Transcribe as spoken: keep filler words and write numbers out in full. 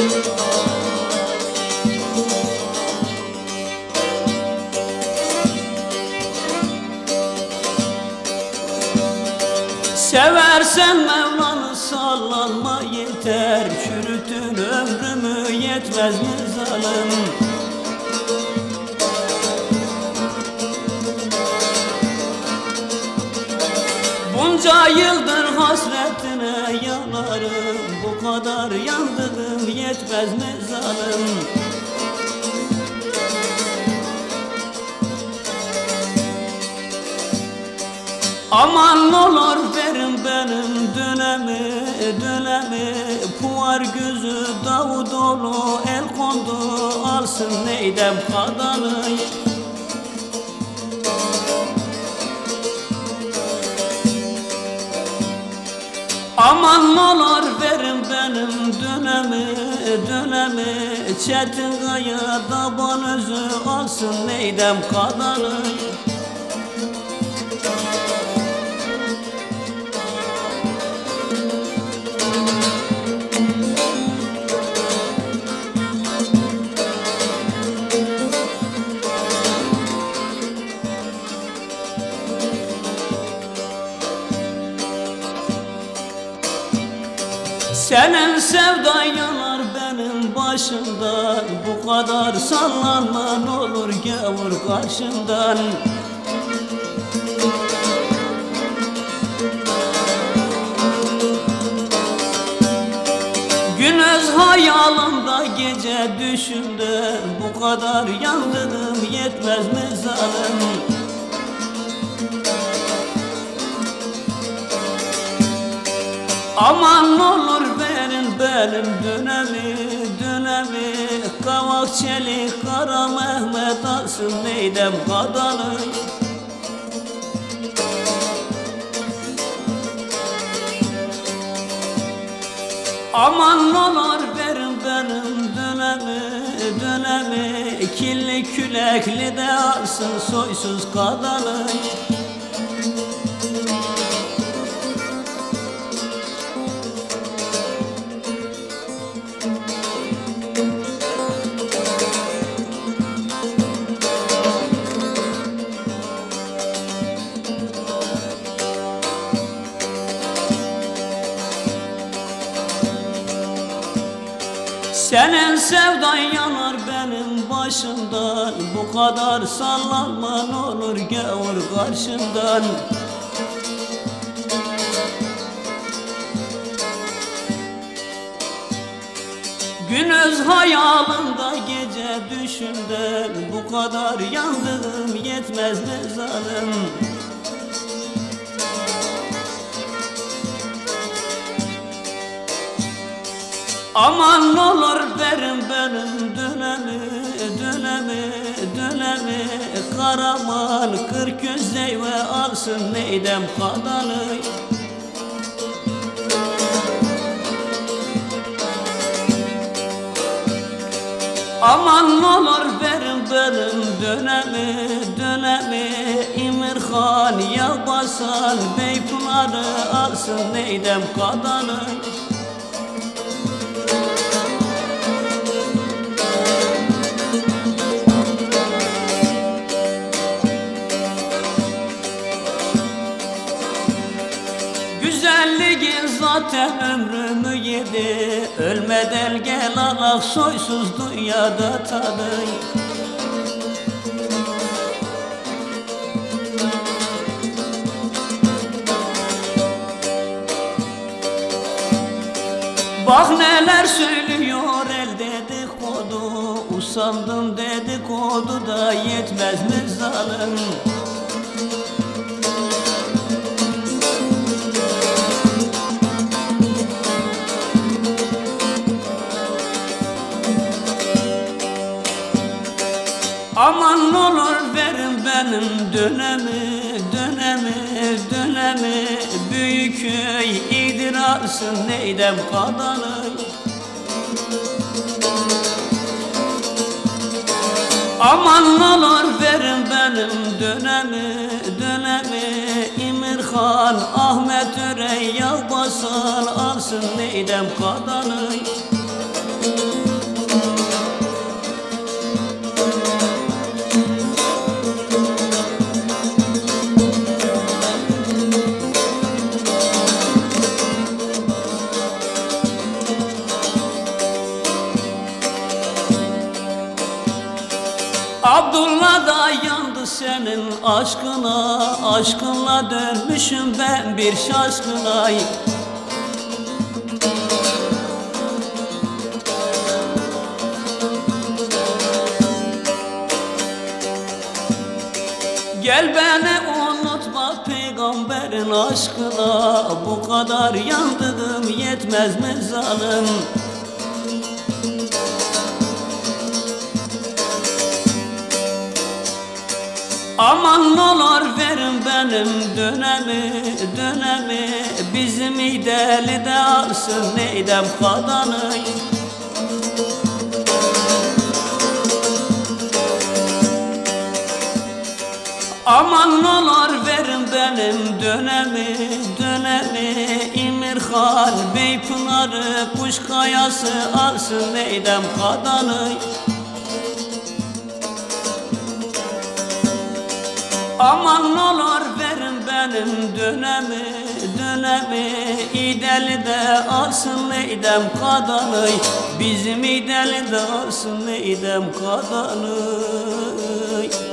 Seversen Mevlanı sallanma yeter, çürütün ömrümü yetmez mi zalim? Bunca yıldır hasretine yanarım, bu kadar yandığım yetmez mi zalim? Aman olur verin benim dönemi, dönemi. Puar gözü Davudoğlu el kondu, alsın neydem kadanı. Aman olur verin benim dönemi, dönemi. Çetin kaya daban özü, alsın neydem kadanı. Senin sevdan yanar benim başımdan, bu kadar sallanma ne olur gavur karşımdan. Gündüz hayalimda gece düşümde, bu kadar yandığım yetmez mi zalim? Aman olur verin benim dönemi, dönemi. Kavak çelik Kara Mehmet alsın neydem kadanı. Aman olur verin benim dönemi, dönemi. Kirli külekli de alsın soysuz kadanı. Senin sevdan yanar benim başımdan, bu kadar sallanma ne olur gavur karşımdan. Gündüz hayalimda gece düşümden, bu kadar yandığım yetmez mi zalim? Aman olur verin benim dönemi, dönemi, dönemi. Karaman kırk yüz zeyve alsın neydem kadanı. Aman olur verin benim dönemi, dönemi. İmirhan Yağbasan Beypınar'ı alsın neydem kadanı. Güzelliğin zaten ömrümü yedi, ölmeden gel alak soysuz dünyada tadı. Bak neler söylüyor el dedikodu, usandım dedikodu da yetmez mi zalim? Aman olur verin benim dönemi, dönemi, dönemi. Büyükköy idrarsın neydem kadanı. Aman olur verin benim dönemi, dönemi. İmirhan Ahmet Örey Yağbasan alsın neydem kadanı. senin aşkına, aşkınla dönmüşüm ben bir şaşkına. Gel beni unutma peygamberin aşkına, bu kadar yandığım yetmez mi zalim? Aman olur verin benim dönemi, dönemi, bizim ideli de alsın neydem kadanı. Aman olur verin benim dönemi, dönemi, İmirhal Beypınarı kuş kayası alsın neydem kadanı. Aman olur verin benim dönemi, dönemi, İdeli de alsın neydem kadanı. Bizim İdeli de alsın neydem kadanı.